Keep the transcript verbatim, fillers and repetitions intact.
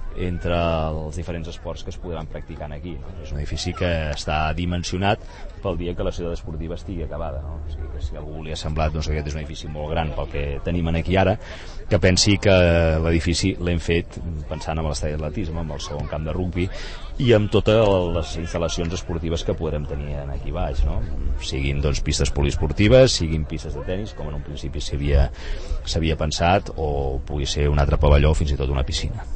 entre els diferents esports que es podran practicar aquí, no? És un edifici que està dimensionat pel dia que la ciutat esportiva estigui acabada, no? O sigui que si algú li ha semblat doncs, que aquest és un edifici molt gran pel que tenim aquí ara, que pensi que l'edifici l'hem fet pensant en l'estadi d'atletisme, amb el segon camp de rugbi i amb totes les instal·lacions esportives que podrem tenir aquí baix, no? Siguin doncs, pistes poliesportives, siguin pistes de tenis, com en un principi s'havia s'havia pensat, o pugui ser un altre pavelló o fins i tot una piscina.